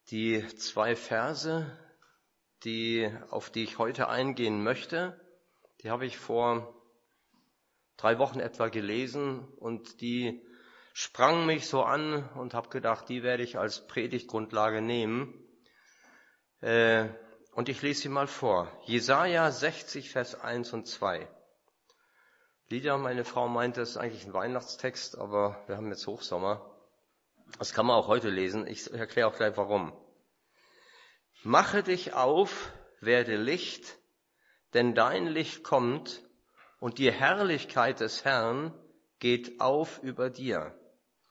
Die 2 Verse, auf die ich heute eingehen möchte, die habe ich vor 3 Wochen etwa gelesen und die sprangen mich so an und habe gedacht, die werde ich als Predigtgrundlage nehmen. Und ich lese sie mal vor. Jesaja 60, Vers 1 und 2. Lydia, meine Frau, meint, das ist eigentlich ein Weihnachtstext, aber wir haben jetzt Hochsommer. Das kann man auch heute lesen. Ich erkläre auch gleich warum. Mache dich auf, werde Licht, denn dein Licht kommt und die Herrlichkeit des Herrn geht auf über dir.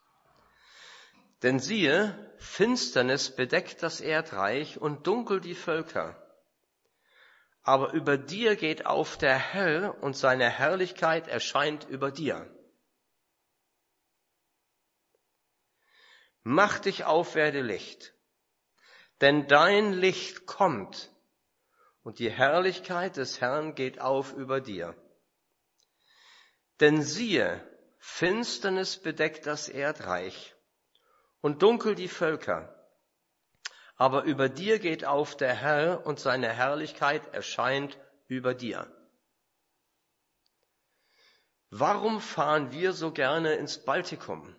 Denn siehe, Finsternis bedeckt das Erdreich und dunkel die Völker. Aber über dir geht auf der Herr und seine Herrlichkeit erscheint über dir. Mach dich auf, werde Licht, denn dein Licht kommt und die Herrlichkeit des Herrn geht auf über dir. Denn siehe, Finsternis bedeckt das Erdreich und dunkel die Völker. Aber über dir geht auf der Herr und seine Herrlichkeit erscheint über dir. Warum fahren wir so gerne ins Baltikum?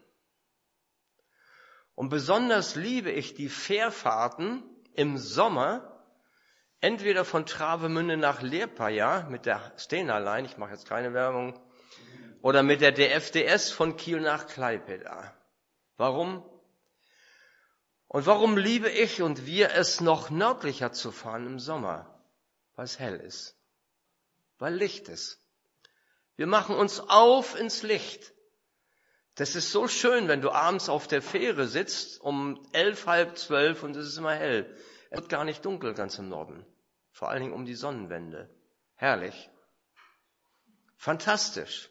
Und besonders liebe ich die Fährfahrten im Sommer, entweder von Travemünde nach Liepaja mit der Stena Line, ich mache jetzt keine Werbung, oder mit der DFDS von Kiel nach Klaipėda. Warum? Und warum liebe ich und wir es noch nördlicher zu fahren im Sommer? Weil es hell ist, weil Licht ist. Wir machen uns auf ins Licht. Das ist so schön, wenn du abends auf der Fähre sitzt, um 11, halb 12 und es ist immer hell. Es wird gar nicht dunkel ganz im Norden. Vor allen Dingen um die Sonnenwende. Herrlich. Fantastisch.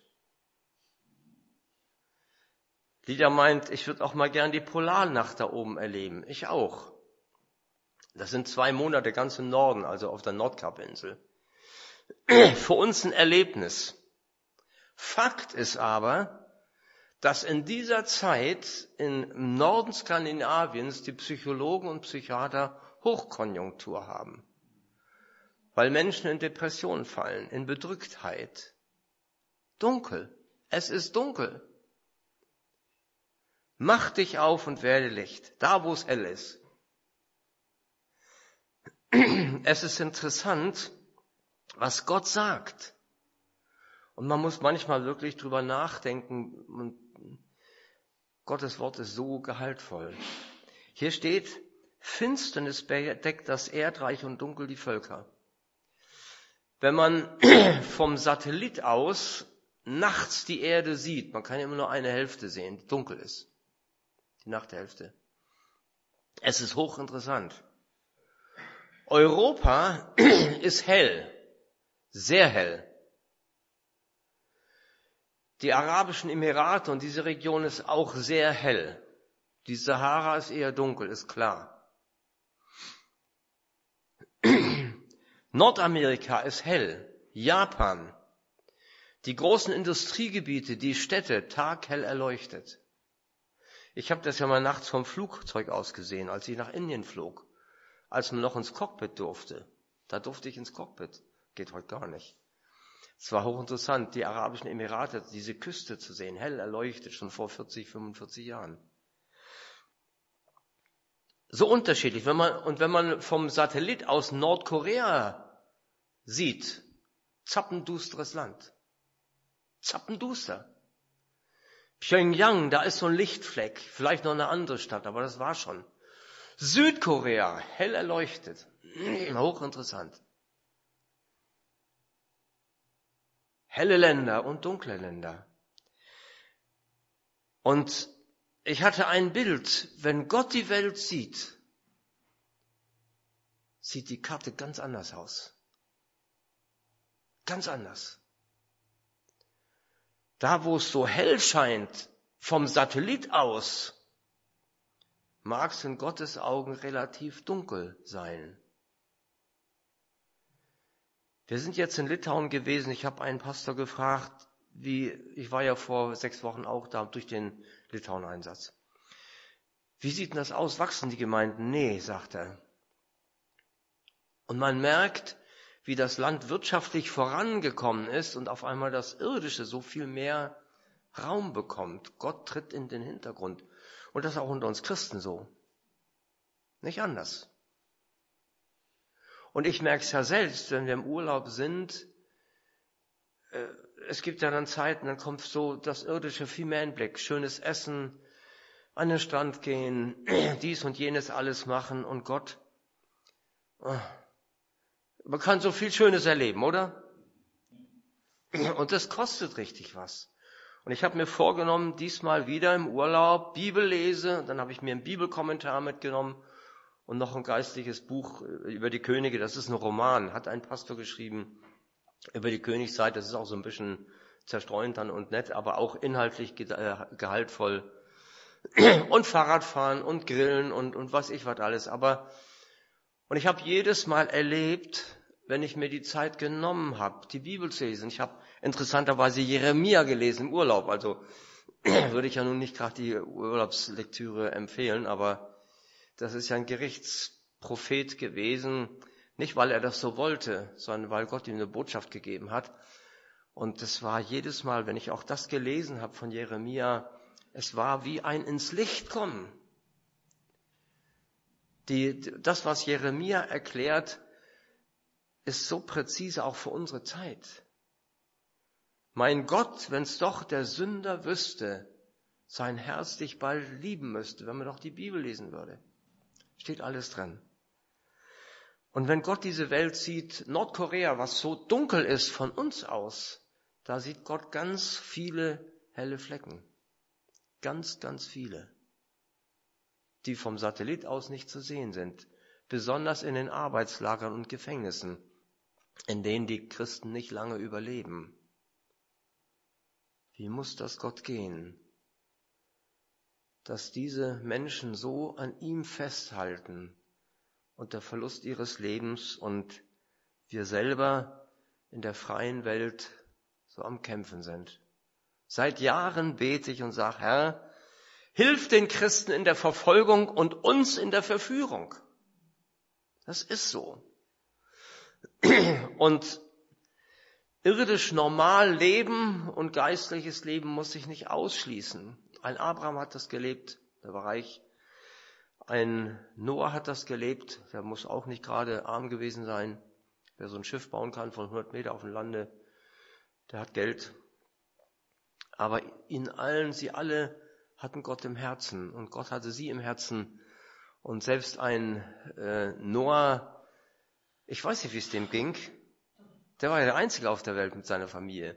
Lydia meint, ich würde auch mal gern die Polarnacht da oben erleben. Ich auch. Das sind 2 Monate ganz im Norden, also auf der Nordkapinsel. Für uns ein Erlebnis. Fakt ist aber, dass in dieser Zeit im Norden Skandinaviens die Psychologen und Psychiater Hochkonjunktur haben. Weil Menschen in Depression fallen, in Bedrücktheit. Dunkel. Es ist dunkel. Mach dich auf und werde Licht, da wo es hell ist. Es ist interessant, was Gott sagt. Und man muss manchmal wirklich drüber nachdenken. Und Gottes Wort ist so gehaltvoll. Hier steht, Finsternis bedeckt das Erdreich und dunkel die Völker. Wenn man vom Satellit aus nachts die Erde sieht, man kann immer nur eine Hälfte sehen, die dunkel ist. Die Nachthälfte. Es ist hochinteressant. Europa ist hell, sehr hell. Die Arabischen Emirate und diese Region ist auch sehr hell. Die Sahara ist eher dunkel, ist klar. Nordamerika ist hell, Japan. Die großen Industriegebiete, die Städte, taghell erleuchtet. Ich habe das ja mal nachts vom Flugzeug aus gesehen, als ich nach Indien flog. Als man noch ins Cockpit durfte. Da durfte ich ins Cockpit. Geht heute gar nicht. Es war hochinteressant, die Arabischen Emirate, diese Küste zu sehen, hell erleuchtet, schon vor 40, 45 Jahren. So unterschiedlich. Wenn man vom Satellit aus Nordkorea sieht, zappendusteres Land. Zappenduster. Pyongyang, da ist so ein Lichtfleck, vielleicht noch eine andere Stadt, aber das war schon. Südkorea, hell erleuchtet, hochinteressant. Helle Länder und dunkle Länder. Und ich hatte ein Bild, wenn Gott die Welt sieht, sieht die Karte ganz anders aus. Ganz anders. Da, wo es so hell scheint, vom Satellit aus, mag es in Gottes Augen relativ dunkel sein. Wir sind jetzt in Litauen gewesen. Ich habe einen Pastor gefragt, ich war ja vor 6 Wochen auch da durch den Litauen-Einsatz. Wie sieht denn das aus? Wachsen die Gemeinden? Nee, sagt er. Und man merkt, wie das Land wirtschaftlich vorangekommen ist und auf einmal das Irdische so viel mehr Raum bekommt. Gott tritt in den Hintergrund. Und das ist auch unter uns Christen so. Nicht anders. Und ich merke es ja selbst, wenn wir im Urlaub sind, es gibt ja dann Zeiten, dann kommt so das Irdische viel mehr in den Blick. Schönes Essen, an den Strand gehen, dies und jenes alles machen und Gott. Man kann so viel Schönes erleben, oder? Und das kostet richtig was. Und ich habe mir vorgenommen, diesmal wieder im Urlaub Bibel lese. Dann habe ich mir einen Bibelkommentar mitgenommen und noch ein geistliches Buch über die Könige. Das ist ein Roman, hat ein Pastor geschrieben über die Königszeit. Das ist auch so ein bisschen zerstreuend dann und nett, aber auch inhaltlich gehaltvoll. Und Fahrradfahren und Grillen und was ich was alles. Und ich habe jedes Mal erlebt, wenn ich mir die Zeit genommen habe, die Bibel zu lesen. Ich habe interessanterweise Jeremia gelesen im Urlaub. Also würde ich ja nun nicht gerade die Urlaubslektüre empfehlen, aber das ist ja ein Gerichtsprophet gewesen. Nicht, weil er das so wollte, sondern weil Gott ihm eine Botschaft gegeben hat. Und das war jedes Mal, wenn ich auch das gelesen habe von Jeremia, es war wie ein ins Licht kommen. Das, was Jeremia erklärt, ist so präzise auch für unsere Zeit. Mein Gott, wenn's doch der Sünder wüsste, sein Herz dich bald lieben müsste, wenn man doch die Bibel lesen würde. Steht alles drin. Und wenn Gott diese Welt sieht, Nordkorea, was so dunkel ist von uns aus, da sieht Gott ganz viele helle Flecken. Ganz, ganz viele, die vom Satellit aus nicht zu sehen sind. Besonders in den Arbeitslagern und Gefängnissen, in denen die Christen nicht lange überleben. Wie muss das Gott gehen, dass diese Menschen so an ihm festhalten unter Verlust ihres Lebens und wir selber in der freien Welt so am Kämpfen sind? Seit Jahren bete ich und sage, Herr, hilf den Christen in der Verfolgung und uns in der Verführung. Das ist so. Und irdisch normal leben und geistliches Leben muss sich nicht ausschließen. Ein Abraham hat das gelebt, der war reich. Ein Noah hat das gelebt, der muss auch nicht gerade arm gewesen sein. Wer so ein Schiff bauen kann von 100 Meter auf dem Lande, der hat Geld. Aber sie alle hatten Gott im Herzen und Gott hatte sie im Herzen. Und selbst ein Noah, ich weiß nicht, wie es dem ging, der war ja der Einzige auf der Welt mit seiner Familie.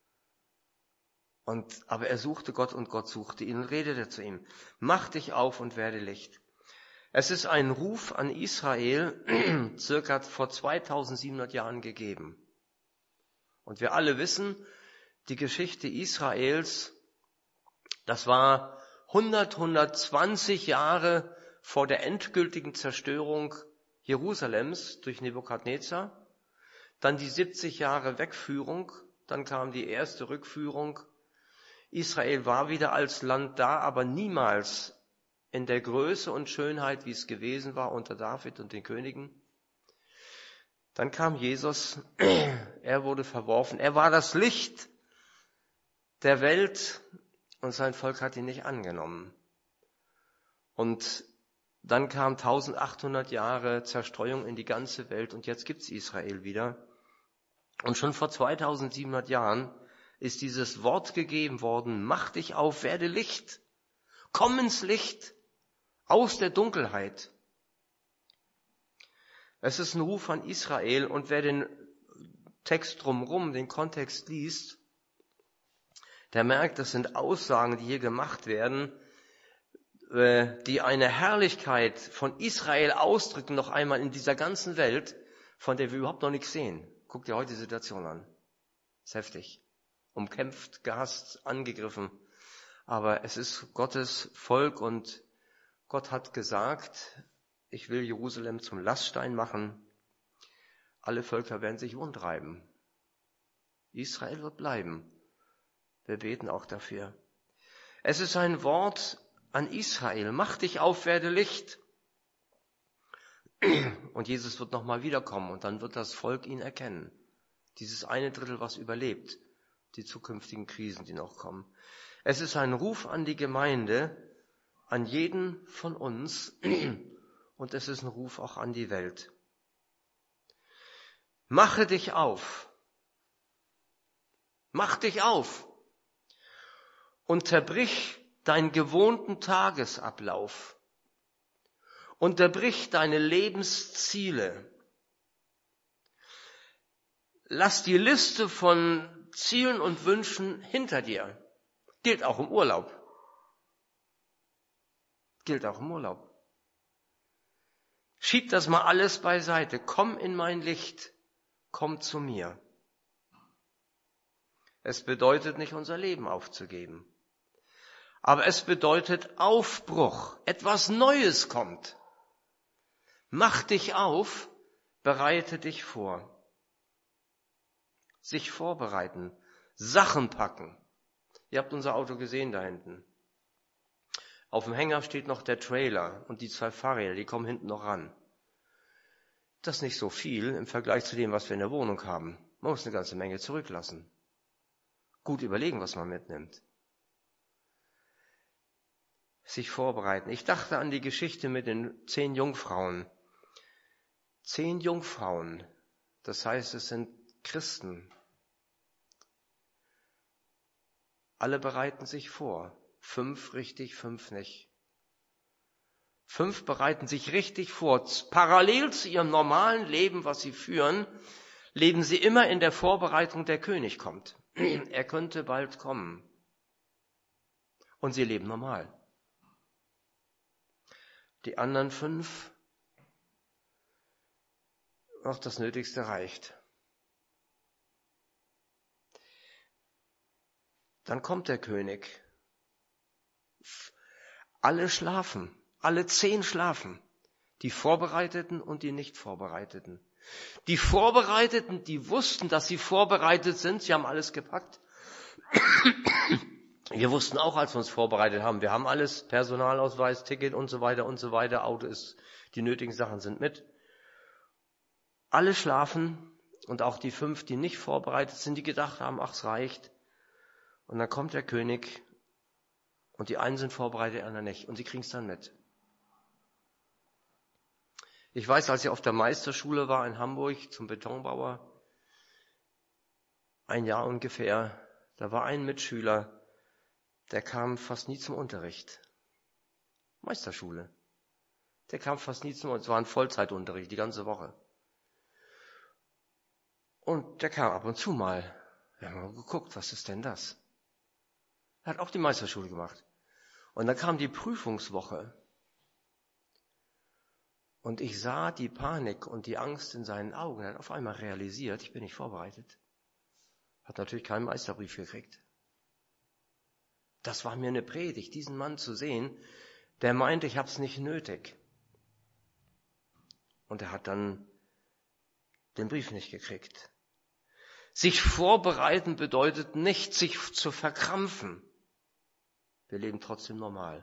Aber er suchte Gott und Gott suchte ihn und redete zu ihm. Mach dich auf und werde Licht. Es ist ein Ruf an Israel, circa vor 2700 Jahren gegeben. Und wir alle wissen, die Geschichte Israels, das war 120 Jahre vor der endgültigen Zerstörung Jerusalems durch Nebukadnezar, dann die 70 Jahre Wegführung, dann kam die erste Rückführung. Israel war wieder als Land da, aber niemals in der Größe und Schönheit, wie es gewesen war unter David und den Königen. Dann kam Jesus, er wurde verworfen, er war das Licht der Welt und sein Volk hat ihn nicht angenommen. Und dann kam 1800 Jahre Zerstreuung in die ganze Welt und jetzt gibt's Israel wieder. Und schon vor 2700 Jahren ist dieses Wort gegeben worden, mach dich auf, werde Licht, komm ins Licht, aus der Dunkelheit. Es ist ein Ruf an Israel und wer den Text drumherum, den Kontext liest, der merkt, das sind Aussagen, die hier gemacht werden, die eine Herrlichkeit von Israel ausdrücken, noch einmal in dieser ganzen Welt, von der wir überhaupt noch nichts sehen. Guck dir heute die Situation an. Ist heftig. Umkämpft, gehasst, angegriffen. Aber es ist Gottes Volk und Gott hat gesagt, ich will Jerusalem zum Laststein machen. Alle Völker werden sich wundreiben. Israel wird bleiben. Wir beten auch dafür. Es ist ein Wort an Israel, mach dich auf, werde Licht. Und Jesus wird nochmal wiederkommen und dann wird das Volk ihn erkennen. Dieses 1/3, was überlebt, die zukünftigen Krisen, die noch kommen. Es ist ein Ruf an die Gemeinde, an jeden von uns und es ist ein Ruf auch an die Welt. Mache dich auf. Mach dich auf. Unterbrich deinen gewohnten Tagesablauf. Unterbrich deine Lebensziele. Lass die Liste von Zielen und Wünschen hinter dir. Gilt auch im Urlaub. Gilt auch im Urlaub. Schieb das mal alles beiseite. Komm in mein Licht. Komm zu mir. Es bedeutet nicht, unser Leben aufzugeben. Aber es bedeutet Aufbruch. Etwas Neues kommt. Mach dich auf, bereite dich vor. Sich vorbereiten, Sachen packen. Ihr habt unser Auto gesehen da hinten. Auf dem Hänger steht noch der Trailer und die 2 Fahrräder, die kommen hinten noch ran. Das ist nicht so viel im Vergleich zu dem, was wir in der Wohnung haben. Man muss eine ganze Menge zurücklassen. Gut überlegen, was man mitnimmt. Sich vorbereiten. Ich dachte an die Geschichte mit den 10 Jungfrauen. 10 Jungfrauen, das heißt, es sind Christen. Alle bereiten sich vor. 5 richtig, 5 nicht. 5 bereiten sich richtig vor. Parallel zu ihrem normalen Leben, was sie führen, leben sie immer in der Vorbereitung, der König kommt. Er könnte bald kommen. Und sie leben normal. Die anderen 5, noch das Nötigste reicht. Dann kommt der König. Alle schlafen. Alle 10 schlafen. Die Vorbereiteten und die nicht Vorbereiteten. Die Vorbereiteten, die wussten, dass sie vorbereitet sind. Sie haben alles gepackt. Wir wussten auch, als wir uns vorbereitet haben, wir haben alles, Personalausweis, Ticket und so weiter, Auto ist, die nötigen Sachen sind mit. Alle schlafen und auch die 5, die nicht vorbereitet sind, die gedacht haben, ach, es reicht. Und dann kommt der König und die einen sind vorbereitet, die anderen nicht. Und sie kriegen es dann mit. Ich weiß, als ich auf der Meisterschule war in Hamburg zum Betonbauer, 1 Jahr ungefähr, da war ein Mitschüler, der kam fast nie zum Unterricht. Meisterschule. Der kam fast nie zum Unterricht. Es war ein Vollzeitunterricht, die ganze Woche. Und der kam ab und zu mal. Wir haben mal geguckt, was ist denn das? Er hat auch die Meisterschule gemacht. Und dann kam die Prüfungswoche. Und ich sah die Panik und die Angst in seinen Augen. Er hat auf einmal realisiert, ich bin nicht vorbereitet. Hat natürlich keinen Meisterbrief gekriegt. Das war mir eine Predigt, diesen Mann zu sehen, der meinte, ich hab's nicht nötig. Und er hat dann den Brief nicht gekriegt. Sich vorbereiten bedeutet nicht, sich zu verkrampfen. Wir leben trotzdem normal.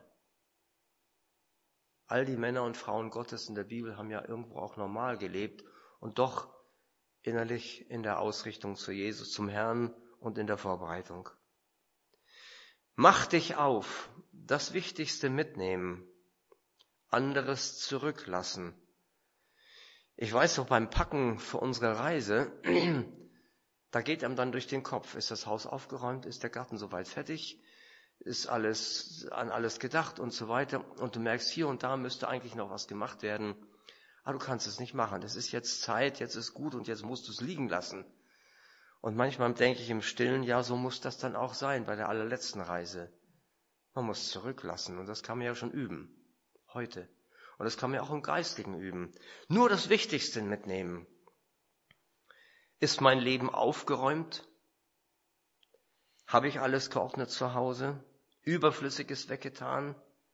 All die Männer und Frauen Gottes in der Bibel haben ja irgendwo auch normal gelebt und doch innerlich in der Ausrichtung zu Jesus, zum Herrn und in der Vorbereitung. Mach dich auf, das Wichtigste mitnehmen, anderes zurücklassen. Ich weiß noch, beim Packen für unsere Reise, da geht einem dann durch den Kopf, ist das Haus aufgeräumt, ist der Garten soweit fertig, ist alles an alles gedacht und so weiter. Und du merkst, hier und da müsste eigentlich noch was gemacht werden, aber du kannst es nicht machen. Es ist jetzt Zeit, jetzt ist gut und jetzt musst du es liegen lassen. Und manchmal denke ich im Stillen, ja, so muss das dann auch sein bei der allerletzten Reise. Man muss zurücklassen und das kann man ja schon üben, heute. Und das kann man ja auch im Geistlichen üben. Nur das Wichtigste mitnehmen. Ist mein Leben aufgeräumt? Habe ich alles geordnet zu Hause? Überflüssiges weggetan?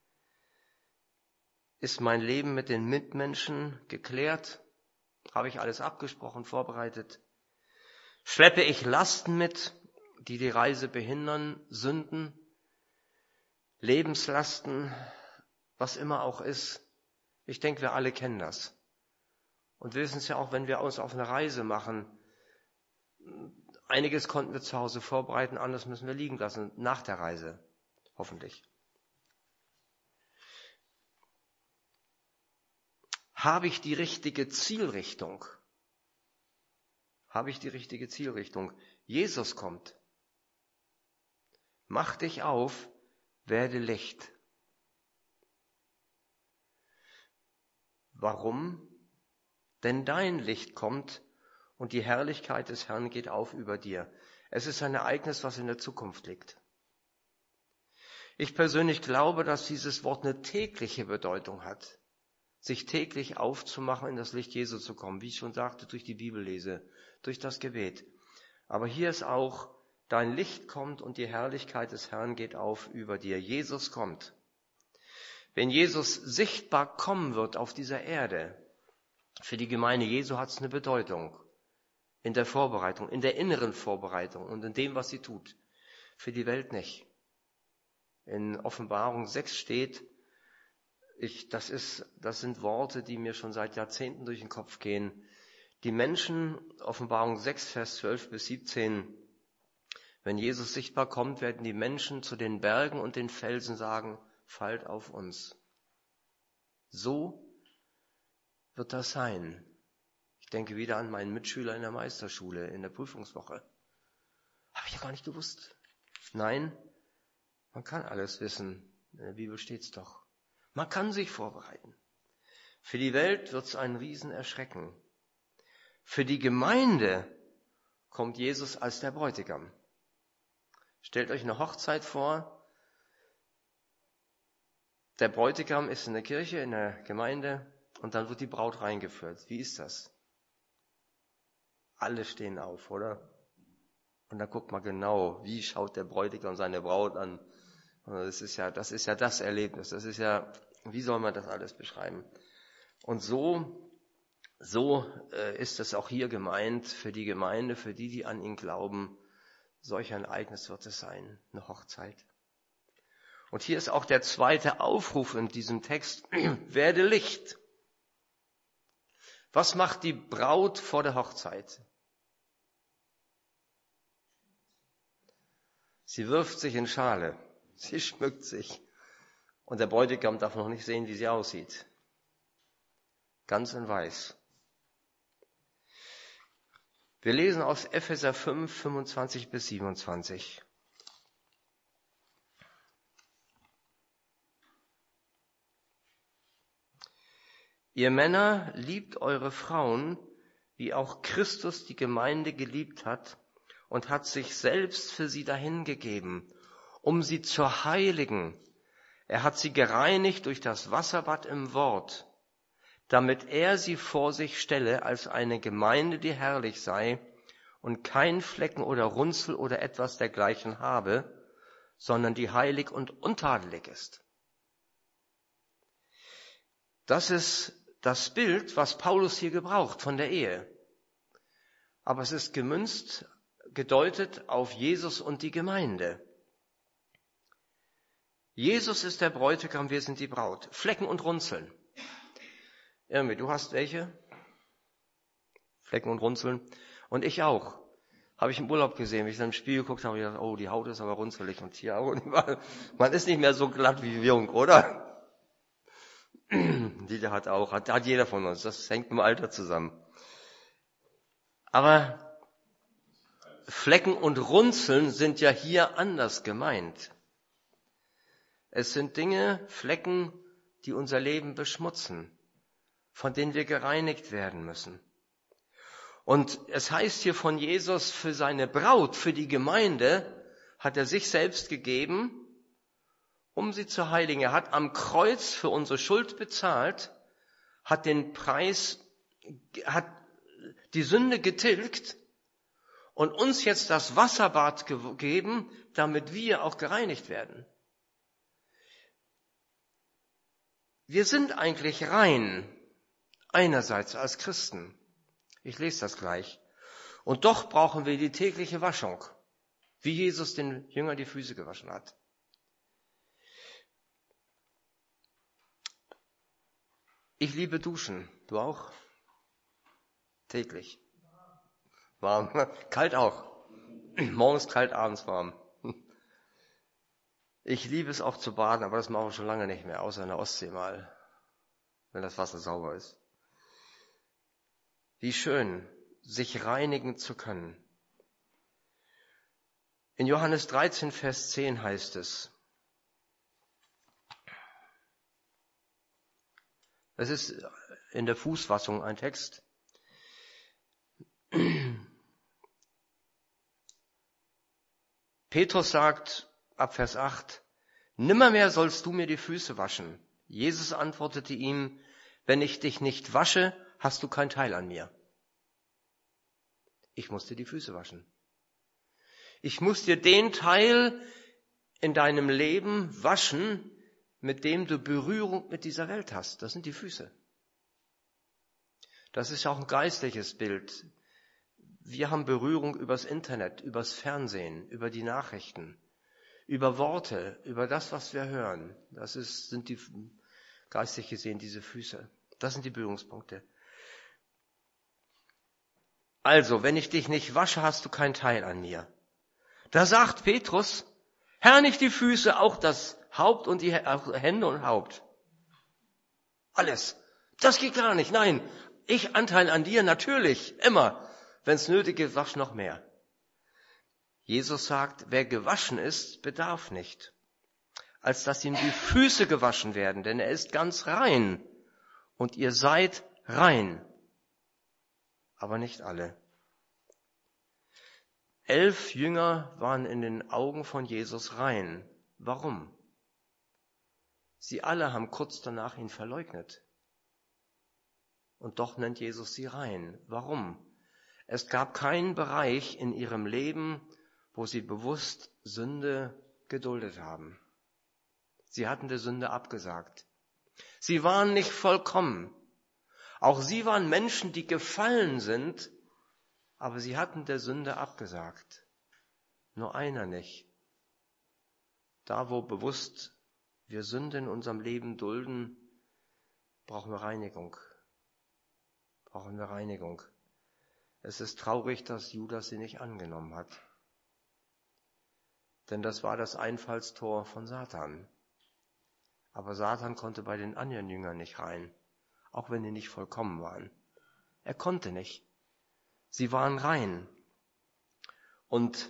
Ist mein Leben mit den Mitmenschen geklärt? Habe ich alles abgesprochen, vorbereitet? Schleppe ich Lasten mit, die die Reise behindern, Sünden? Lebenslasten, was immer auch ist. Ich denke, wir alle kennen das. Und wir wissen es ja auch, wenn wir uns auf eine Reise machen. Einiges konnten wir zu Hause vorbereiten, anderes müssen wir liegen lassen, nach der Reise, hoffentlich. Habe ich die richtige Zielrichtung? Habe ich die richtige Zielrichtung? Jesus kommt. Mach dich auf, werde Licht. Warum? Denn dein Licht kommt und die Herrlichkeit des Herrn geht auf über dir. Es ist ein Ereignis, was in der Zukunft liegt. Ich persönlich glaube, dass dieses Wort eine tägliche Bedeutung hat. Sich täglich aufzumachen, in das Licht Jesu zu kommen, wie ich schon sagte, durch die Bibellese, durch das Gebet. Aber hier ist auch, dein Licht kommt und die Herrlichkeit des Herrn geht auf über dir. Jesus kommt. Wenn Jesus sichtbar kommen wird auf dieser Erde, für die Gemeinde Jesu hat es eine Bedeutung. In der Vorbereitung, in der inneren Vorbereitung und in dem, was sie tut. Für die Welt nicht. In Offenbarung 6 steht, das sind Worte, die mir schon seit Jahrzehnten durch den Kopf gehen. Die Menschen, Offenbarung 6, Vers 12 bis 17, wenn Jesus sichtbar kommt, werden die Menschen zu den Bergen und den Felsen sagen, fallt auf uns. So wird das sein. Ich denke wieder an meinen Mitschüler in der Meisterschule, in der Prüfungswoche. Habe ich ja gar nicht gewusst. Nein, man kann alles wissen. In der Bibel steht's doch. Man kann sich vorbereiten. Für die Welt wird's ein Riesenerschrecken. Für die Gemeinde kommt Jesus als der Bräutigam. Stellt euch eine Hochzeit vor. Der Bräutigam ist in der Kirche, in der Gemeinde und dann wird die Braut reingeführt. Wie ist das? Alle stehen auf, oder? Und dann guckt man genau, wie schaut der Bräutigam seine Braut an. Und das ist ja das Erlebnis. Das ist ja, wie soll man das alles beschreiben? Und so ist es auch hier gemeint für die Gemeinde, für die an ihn glauben. Solch ein Ereignis wird es sein, eine Hochzeit. Und hier ist auch der zweite Aufruf in diesem Text, werde Licht. Was macht die Braut vor der Hochzeit? Sie wirft sich in Schale, sie schmückt sich und der Bräutigam darf noch nicht sehen, wie sie aussieht. Ganz in weiß. Wir lesen aus Epheser 5, 25 bis 27. Ihr Männer, liebt eure Frauen, wie auch Christus die Gemeinde geliebt hat und hat sich selbst für sie dahingegeben, um sie zu heiligen. Er hat sie gereinigt durch das Wasserbad im Wort, damit er sie vor sich stelle als eine Gemeinde, die herrlich sei und kein Flecken oder Runzel oder etwas dergleichen habe, sondern die heilig und untadelig ist. Das ist das Bild, was Paulus hier gebraucht von der Ehe. Aber es ist gedeutet auf Jesus und die Gemeinde. Jesus ist der Bräutigam, wir sind die Braut. Flecken und Runzeln. Irmi, du hast welche? Flecken und Runzeln. Und ich auch. Habe ich im Urlaub gesehen, wie ich dann im Spiegel geguckt habe, gedacht, oh, die Haut ist aber runzelig und hier auch. Man ist nicht mehr so glatt wie jung, oder? Die hat jeder von uns. Das hängt im Alter zusammen. Aber Flecken und Runzeln sind ja hier anders gemeint. Es sind Dinge, Flecken, die unser Leben beschmutzen, von denen wir gereinigt werden müssen. Und es heißt hier von Jesus, für seine Braut, für die Gemeinde, hat er sich selbst gegeben, um sie zu heiligen. Er hat am Kreuz für unsere Schuld bezahlt, hat den Preis, hat die Sünde getilgt und uns jetzt das Wasserbad gegeben, damit wir auch gereinigt werden. Wir sind eigentlich rein, einerseits als Christen. Ich lese das gleich. Und doch brauchen wir die tägliche Waschung, wie Jesus den Jüngern die Füße gewaschen hat. Ich liebe Duschen. Du auch? Täglich. Warm. Kalt auch. Morgens kalt, abends warm. Ich liebe es auch zu baden, aber das mache ich schon lange nicht mehr, außer in der Ostsee mal, wenn das Wasser sauber ist. Wie schön, sich reinigen zu können. In Johannes 13, Vers 10 heißt es ist in der Fußwaschung ein Text. Petrus sagt ab Vers 8, nimmermehr sollst du mir die Füße waschen. Jesus antwortete ihm, wenn ich dich nicht wasche, hast du kein Teil an mir. Ich muss dir die Füße waschen. Ich muss dir den Teil in deinem Leben waschen, mit dem du Berührung mit dieser Welt hast. Das sind die Füße. Das ist auch ein geistliches Bild. Wir haben Berührung übers Internet, übers Fernsehen, über die Nachrichten, über Worte, über das, was wir hören. Sind die geistlich gesehen diese Füße. Das sind die Berührungspunkte. Also, wenn ich dich nicht wasche, hast du keinen Teil an mir. Da sagt Petrus, Herr, nicht die Füße, auch das Haupt und die Hände und Haupt. Alles. Das geht gar nicht. Nein, ich Anteil an dir, natürlich, immer. Wenn es nötig ist, wasch noch mehr. Jesus sagt, wer gewaschen ist, bedarf nicht, als dass ihm die Füße gewaschen werden, denn er ist ganz rein. Und ihr seid rein. Aber nicht alle. 11 Jünger waren in den Augen von Jesus rein. Warum? Sie alle haben kurz danach ihn verleugnet. Und doch nennt Jesus sie rein. Warum? Es gab keinen Bereich in ihrem Leben, wo sie bewusst Sünde geduldet haben. Sie hatten der Sünde abgesagt. Sie waren nicht vollkommen. Auch sie waren Menschen, die gefallen sind, aber sie hatten der Sünde abgesagt. Nur einer nicht. Da, wo bewusst wir Sünde in unserem Leben dulden, brauchen wir Reinigung. Es ist traurig, dass Judas sie nicht angenommen hat. Denn das war das Einfallstor von Satan. Aber Satan konnte bei den anderen Jüngern nicht rein, auch wenn die nicht vollkommen waren. Er konnte nicht. Sie waren rein. Und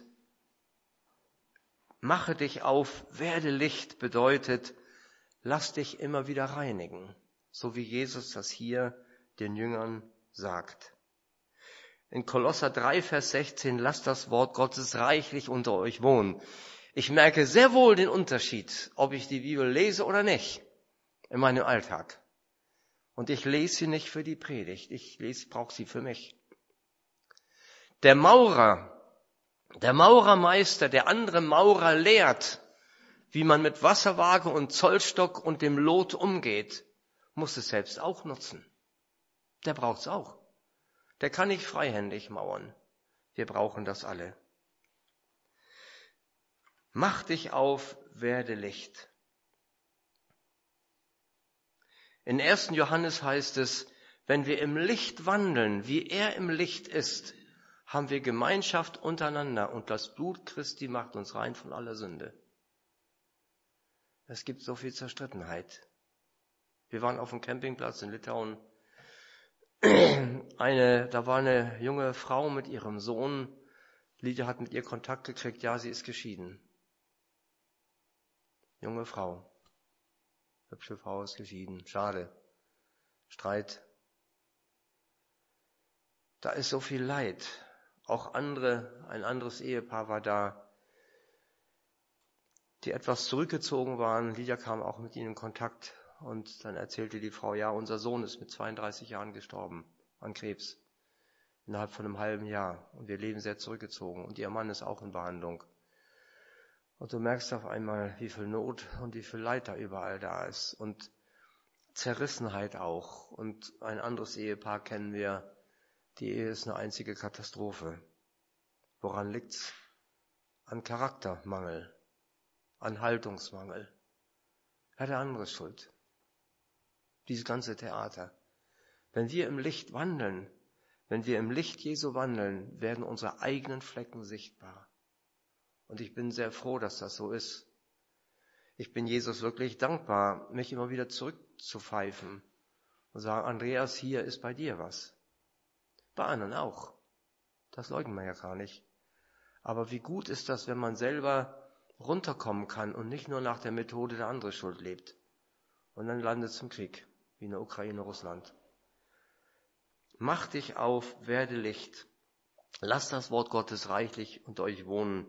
mache dich auf, werde Licht bedeutet, lass dich immer wieder reinigen, so wie Jesus das hier den Jüngern sagt. In Kolosser 3, Vers 16, lasst das Wort Gottes reichlich unter euch wohnen. Ich merke sehr wohl den Unterschied, ob ich die Bibel lese oder nicht, in meinem Alltag. Und ich lese sie nicht für die Predigt, ich brauche sie für mich. Der Maurermeister, der andere Maurer lehrt, wie man mit Wasserwaage und Zollstock und dem Lot umgeht, muss es selbst auch nutzen. Der braucht's auch. Der kann nicht freihändig mauern. Wir brauchen das alle. Mach dich auf, werde Licht. In 1. Johannes heißt es, wenn wir im Licht wandeln, wie er im Licht ist, haben wir Gemeinschaft untereinander und das Blut Christi macht uns rein von aller Sünde. Es gibt so viel Zerstrittenheit. Wir waren auf dem Campingplatz in Litauen. Da war eine junge Frau mit ihrem Sohn. Lydia hat mit ihr Kontakt gekriegt. Ja, sie ist geschieden. Junge Frau. Hübsche Frau ist geschieden. Schade. Streit. Da ist so viel Leid. Auch ein anderes Ehepaar war da, die etwas zurückgezogen waren. Lydia kam auch mit ihnen in Kontakt. Und dann erzählte die Frau, ja, unser Sohn ist mit 32 Jahren gestorben an Krebs. Innerhalb von einem halben Jahr. Und wir leben sehr zurückgezogen. Und ihr Mann ist auch in Behandlung. Und du merkst auf einmal, wie viel Not und wie viel Leid da überall da ist. Und Zerrissenheit auch. Und ein anderes Ehepaar kennen wir. Die Ehe ist eine einzige Katastrophe. Woran liegt's? An Charaktermangel. An Haltungsmangel. Ja, der andere ist schuld. dieses ganze Theater. Wenn wir im Licht wandeln, wenn wir im Licht Jesu wandeln, werden unsere eigenen Flecken sichtbar. Und ich bin sehr froh, dass das so ist. Ich bin Jesus wirklich dankbar, mich immer wieder zurückzupfeifen und sagen, Andreas, hier ist bei dir was. Bei anderen auch. Das leugnen wir ja gar nicht. Aber wie gut ist das, wenn man selber runterkommen kann und nicht nur nach der Methode der andere Schuld lebt. Und dann landet es im Krieg, wie in der Ukraine, Russland. Mach dich auf, werde Licht. Lass das Wort Gottes reichlich unter euch wohnen.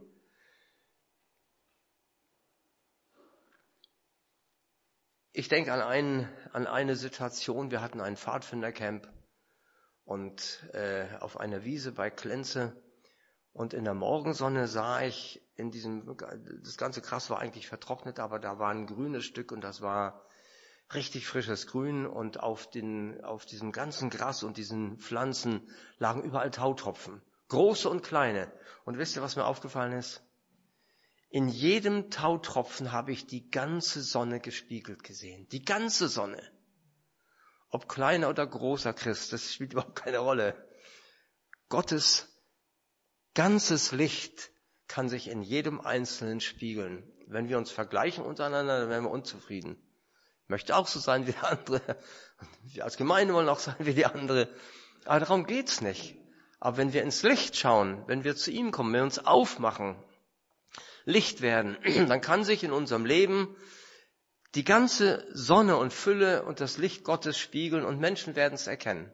Ich denke an eine Situation, wir hatten ein Pfadfindercamp und auf einer Wiese bei Klenze und in der Morgensonne sah ich das ganze Gras war eigentlich vertrocknet, aber da war ein grünes Stück und das war richtig frisches Grün und auf diesem ganzen Gras und diesen Pflanzen lagen überall Tautropfen, große und kleine. Und wisst ihr, was mir aufgefallen ist? In jedem Tautropfen habe ich die ganze Sonne gespiegelt gesehen. Die ganze Sonne. Ob kleiner oder großer Christ, das spielt überhaupt keine Rolle. Gottes ganzes Licht kann sich in jedem Einzelnen spiegeln. Wenn wir uns vergleichen untereinander, dann werden wir unzufrieden. Ich möchte auch so sein wie der andere. Wir als Gemeinde wollen auch sein wie die andere. Aber darum geht's nicht. Aber wenn wir ins Licht schauen, wenn wir zu ihm kommen, wenn wir uns aufmachen, Licht werden, dann kann sich in unserem Leben die ganze Sonne und Fülle und das Licht Gottes spiegeln und Menschen werden es erkennen.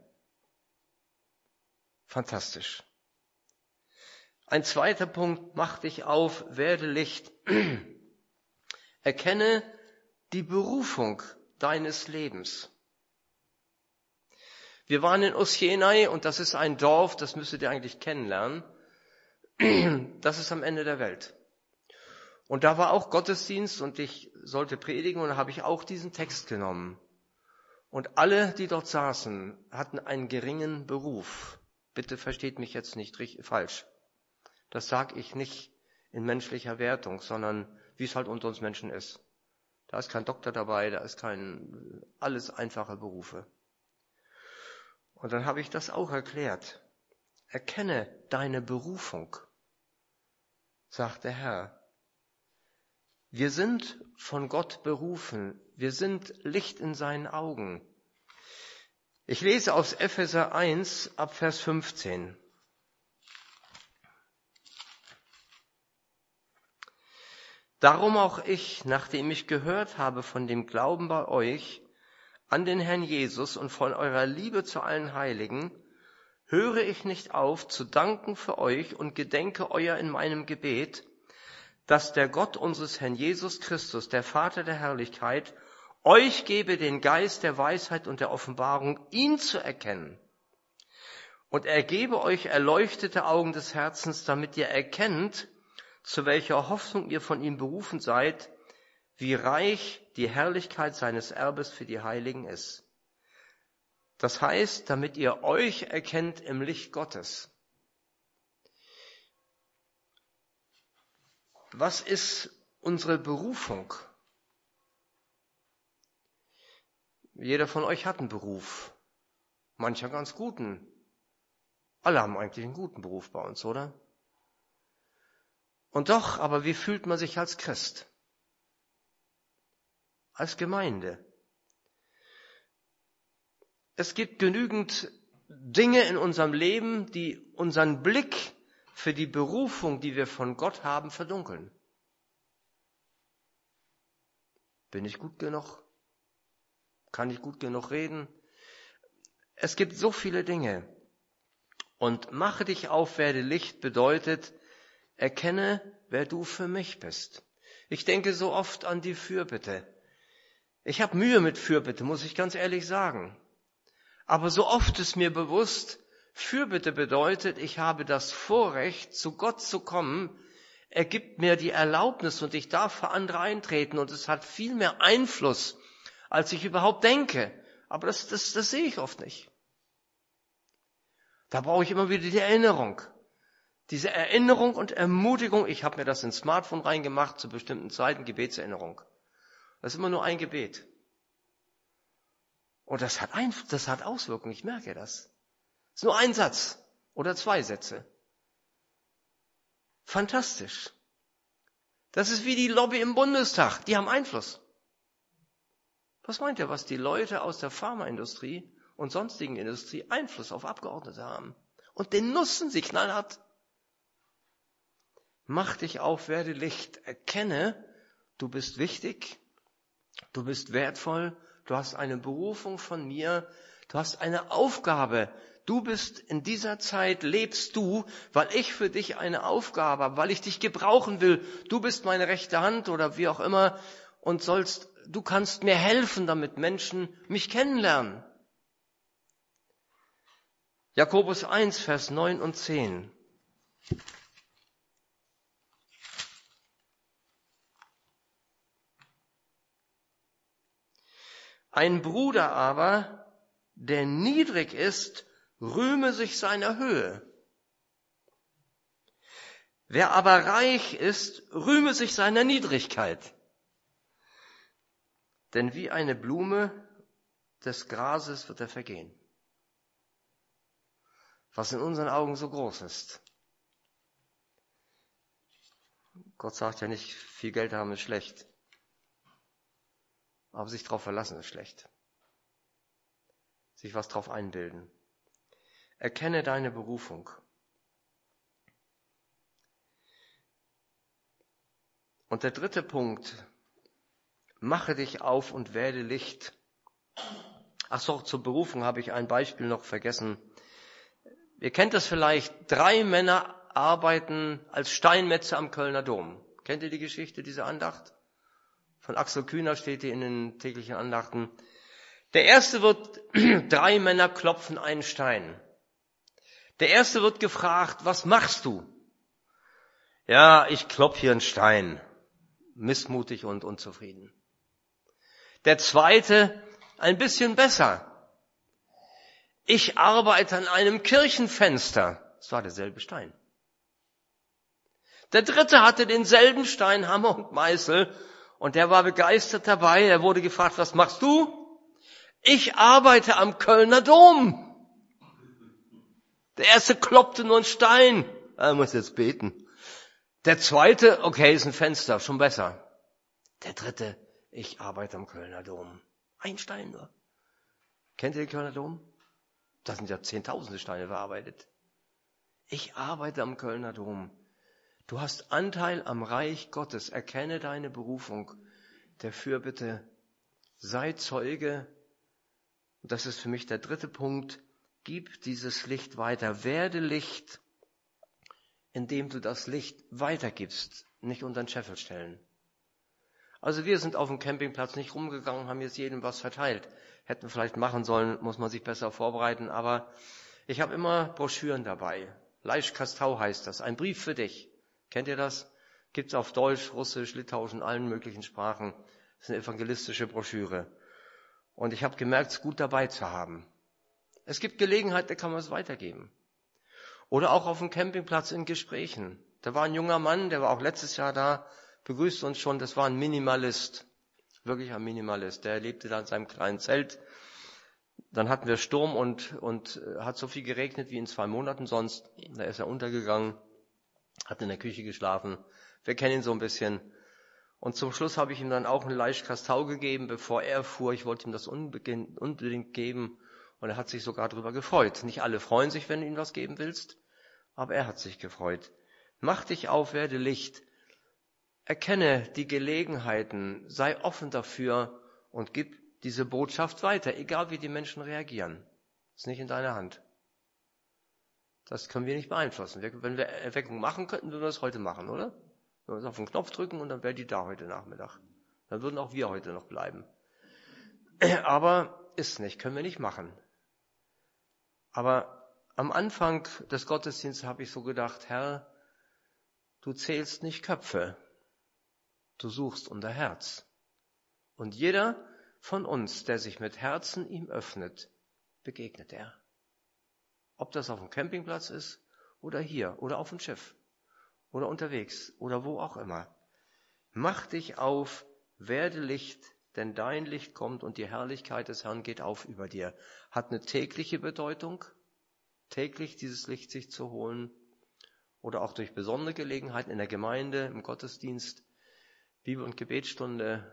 Fantastisch. Ein zweiter Punkt, mach dich auf, werde Licht. Erkenne die Berufung deines Lebens. Wir waren in Osjenai und das ist ein Dorf, das müsstet ihr eigentlich kennenlernen. Das ist am Ende der Welt. Und da war auch Gottesdienst und ich sollte predigen und da habe ich auch diesen Text genommen. Und alle, die dort saßen, hatten einen geringen Beruf. Bitte versteht mich jetzt nicht falsch. Das sage ich nicht in menschlicher Wertung, sondern wie es halt unter uns Menschen ist. Da ist kein Doktor dabei, da ist alles einfache Berufe. Und dann habe ich das auch erklärt. Erkenne deine Berufung, sagt der Herr. Wir sind von Gott berufen. Wir sind Licht in seinen Augen. Ich lese aus Epheser 1 ab Vers 15. Darum auch ich, nachdem ich gehört habe von dem Glauben bei euch an den Herrn Jesus und von eurer Liebe zu allen Heiligen, höre ich nicht auf zu danken für euch und gedenke euer in meinem Gebet, dass der Gott unseres Herrn Jesus Christus, der Vater der Herrlichkeit, euch gebe den Geist der Weisheit und der Offenbarung, ihn zu erkennen. Und er gebe euch erleuchtete Augen des Herzens, damit ihr erkennt, zu welcher Hoffnung ihr von ihm berufen seid, wie reich die Herrlichkeit seines Erbes für die Heiligen ist. Das heißt, damit ihr euch erkennt im Licht Gottes. Was ist unsere Berufung? Jeder von euch hat einen Beruf. Mancher ganz guten. Alle haben eigentlich einen guten Beruf bei uns, oder? Und doch, aber wie fühlt man sich als Christ? Als Gemeinde? Es gibt genügend Dinge in unserem Leben, die unseren Blick für die Berufung, die wir von Gott haben, verdunkeln. Bin ich gut genug? Kann ich gut genug reden? Es gibt so viele Dinge. Und mache dich auf, werde Licht bedeutet, erkenne, wer du für mich bist. Ich denke so oft an die Fürbitte. Ich habe Mühe mit Fürbitte, muss ich ganz ehrlich sagen. Aber so oft ist mir bewusst, Fürbitte bedeutet, ich habe das Vorrecht, zu Gott zu kommen. Er gibt mir die Erlaubnis und ich darf für andere eintreten und es hat viel mehr Einfluss, als ich überhaupt denke. Aber das sehe ich oft nicht. Da brauche ich immer wieder die Erinnerung. Diese Erinnerung und Ermutigung, ich habe mir das ins Smartphone reingemacht, zu bestimmten Zeiten, Gebetserinnerung. Das ist immer nur ein Gebet. Und das hat Auswirkungen, ich merke das. Es ist nur ein Satz oder 2 Sätze. Fantastisch. Das ist wie die Lobby im Bundestag, die haben Einfluss. Was meint ihr, was die Leute aus der Pharmaindustrie und sonstigen Industrie Einfluss auf Abgeordnete haben? Und den nutzen sie knallhart. Mach dich auf, werde Licht, erkenne, du bist wichtig, du bist wertvoll, du hast eine Berufung von mir, du hast eine Aufgabe. Du bist in dieser Zeit, lebst du, weil ich für dich eine Aufgabe habe, weil ich dich gebrauchen will. Du bist meine rechte Hand oder wie auch immer und du kannst mir helfen, damit Menschen mich kennenlernen. Jakobus 1, Vers 9 und 10. Ein Bruder aber, der niedrig ist, rühme sich seiner Höhe. Wer aber reich ist, rühme sich seiner Niedrigkeit. Denn wie eine Blume des Grases wird er vergehen. Was in unseren Augen so groß ist. Gott sagt ja nicht, viel Geld haben ist schlecht. Aber sich darauf verlassen ist schlecht. Sich was drauf einbilden. Erkenne deine Berufung. Und der 3. Punkt, mache dich auf und werde Licht. Ach so, zur Berufung habe ich ein Beispiel noch vergessen. Ihr kennt das vielleicht, 3 Männer arbeiten als Steinmetze am Kölner Dom. Kennt ihr die Geschichte, diese Andacht? Von Axel Kühner steht die in den täglichen Andachten. Der erste 3 Männer klopfen einen Stein. Der erste wird gefragt, was machst du? Ja, ich klopfe hier einen Stein. Missmutig und unzufrieden. Der zweite, ein bisschen besser. Ich arbeite an einem Kirchenfenster. Es war derselbe Stein. Der dritte hatte denselben Stein, Hammer und Meißel, und der war begeistert dabei. Er wurde gefragt, was machst du? Ich arbeite am Kölner Dom. Der erste kloppte nur einen Stein. Er muss jetzt beten. Der zweite, okay, ist ein Fenster, schon besser. Der dritte, ich arbeite am Kölner Dom. Ein Stein nur. Kennt ihr den Kölner Dom? Da sind ja Zehntausende Steine verarbeitet. Ich arbeite am Kölner Dom. Du hast Anteil am Reich Gottes. Erkenne deine Berufung. Der Fürbitte, sei Zeuge. Und das ist für mich der 3. Punkt. Gib dieses Licht weiter. Werde Licht, indem du das Licht weitergibst, nicht unter den Scheffel stellen. Also wir sind auf dem Campingplatz nicht rumgegangen, haben jetzt jedem was verteilt. Hätten wir vielleicht machen sollen, muss man sich besser vorbereiten. Aber ich habe immer Broschüren dabei. Leisch Kastau heißt das, ein Brief für dich. Kennt ihr das? Gibt's auf Deutsch, Russisch, Litauisch, in allen möglichen Sprachen. Das ist eine evangelistische Broschüre. Und ich habe gemerkt, es gut dabei zu haben. Es gibt Gelegenheit, da kann man es weitergeben. Oder auch auf dem Campingplatz in Gesprächen. Da war ein junger Mann, der war auch letztes Jahr da, begrüßt uns schon, das war ein Minimalist. Wirklich ein Minimalist. Der lebte da in seinem kleinen Zelt. Dann hatten wir Sturm und hat so viel geregnet wie in 2 Monaten sonst. Da ist er untergegangen, hat in der Küche geschlafen. Wir kennen ihn so ein bisschen. Und zum Schluss habe ich ihm dann auch einen Leisch Kastau gegeben, bevor er fuhr. Ich wollte ihm das unbedingt geben. Und er hat sich sogar darüber gefreut. Nicht alle freuen sich, wenn du ihnen was geben willst, aber er hat sich gefreut. Mach dich auf, werde Licht. Erkenne die Gelegenheiten, sei offen dafür und gib diese Botschaft weiter, egal wie die Menschen reagieren. Ist nicht in deiner Hand. Das können wir nicht beeinflussen. Wenn wir Erweckung machen könnten, würden wir das heute machen, oder? Wir uns auf den Knopf drücken und dann wäre die da heute Nachmittag. Dann würden auch wir heute noch bleiben. Aber ist nicht, können wir nicht machen. Aber am Anfang des Gottesdienstes habe ich so gedacht, Herr, du zählst nicht Köpfe, du suchst unser Herz. Und jeder von uns, der sich mit Herzen ihm öffnet, begegnet er. Ob das auf dem Campingplatz ist oder hier oder auf dem Schiff oder unterwegs oder wo auch immer. Mach dich auf, werde Licht, denn dein Licht kommt und die Herrlichkeit des Herrn geht auf über dir. Hat eine tägliche Bedeutung, täglich dieses Licht sich zu holen oder auch durch besondere Gelegenheiten in der Gemeinde, im Gottesdienst, Bibel- und Gebetsstunde.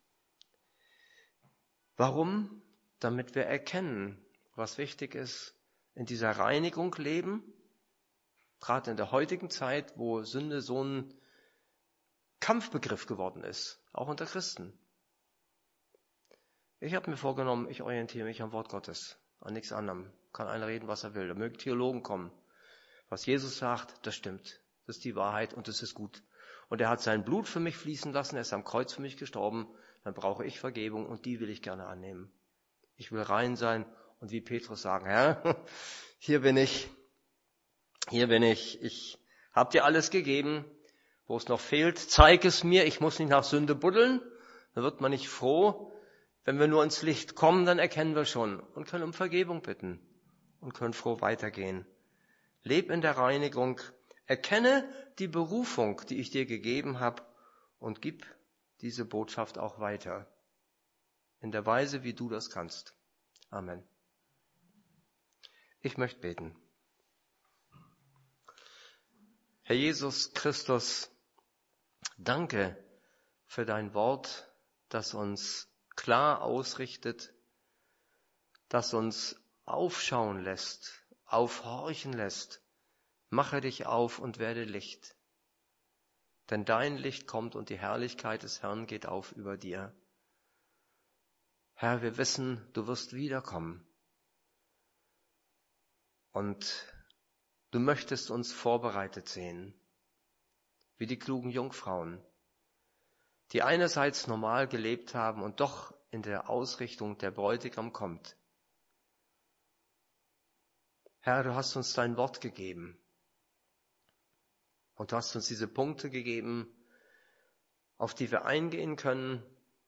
Warum? Damit wir erkennen, was wichtig ist, in dieser Reinigung leben, gerade in der heutigen Zeit, wo Sünde so ein Kampfbegriff geworden ist, auch unter Christen. Ich habe mir vorgenommen, ich orientiere mich am Wort Gottes, an nichts anderem. Kann einer reden, was er will. Da mögen Theologen kommen. Was Jesus sagt, das stimmt. Das ist die Wahrheit und das ist gut. Und er hat sein Blut für mich fließen lassen, er ist am Kreuz für mich gestorben. Dann brauche ich Vergebung und die will ich gerne annehmen. Ich will rein sein und wie Petrus sagen, Herr, hier bin ich. Ich habe dir alles gegeben. Wo es noch fehlt, zeig es mir. Ich muss nicht nach Sünde buddeln. Dann wird man nicht froh. Wenn wir nur ins Licht kommen, dann erkennen wir schon und können um Vergebung bitten und können froh weitergehen. Leb in der Reinigung, erkenne die Berufung, die ich dir gegeben habe und gib diese Botschaft auch weiter. In der Weise, wie du das kannst. Amen. Ich möchte beten. Herr Jesus Christus, danke für dein Wort, das uns klar ausrichtet, das uns aufschauen lässt, aufhorchen lässt. Mache dich auf und werde Licht. Denn dein Licht kommt und die Herrlichkeit des Herrn geht auf über dir. Herr, wir wissen, du wirst wiederkommen. Und du möchtest uns vorbereitet sehen, wie die klugen Jungfrauen, die einerseits normal gelebt haben und doch in der Ausrichtung der Bräutigam kommt. Herr, du hast uns dein Wort gegeben und du hast uns diese Punkte gegeben, auf die wir eingehen können,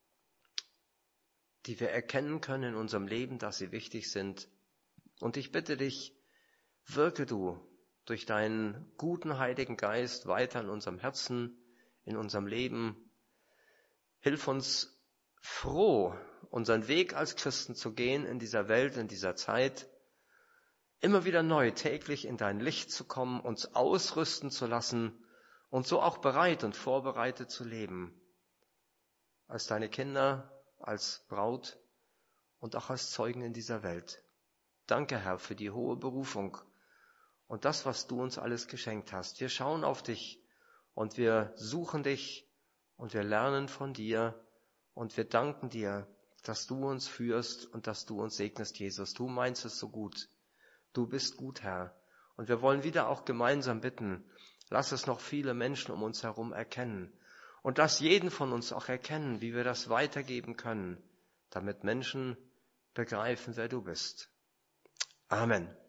die wir erkennen können in unserem Leben, dass sie wichtig sind. Und ich bitte dich, wirke du durch deinen guten Heiligen Geist weiter in unserem Herzen, in unserem Leben. Hilf uns froh, unseren Weg als Christen zu gehen in dieser Welt, in dieser Zeit, immer wieder neu, täglich in dein Licht zu kommen, uns ausrüsten zu lassen und so auch bereit und vorbereitet zu leben. Als deine Kinder, als Braut und auch als Zeugen in dieser Welt. Danke, Herr, für die hohe Berufung und das, was du uns alles geschenkt hast. Wir schauen auf dich und wir suchen dich und wir lernen von dir und wir danken dir, dass du uns führst und dass du uns segnest, Jesus. Du meinst es so gut. Du bist gut, Herr. Und wir wollen wieder auch gemeinsam bitten, lass es noch viele Menschen um uns herum erkennen. Und lass jeden von uns auch erkennen, wie wir das weitergeben können, damit Menschen begreifen, wer du bist. Amen.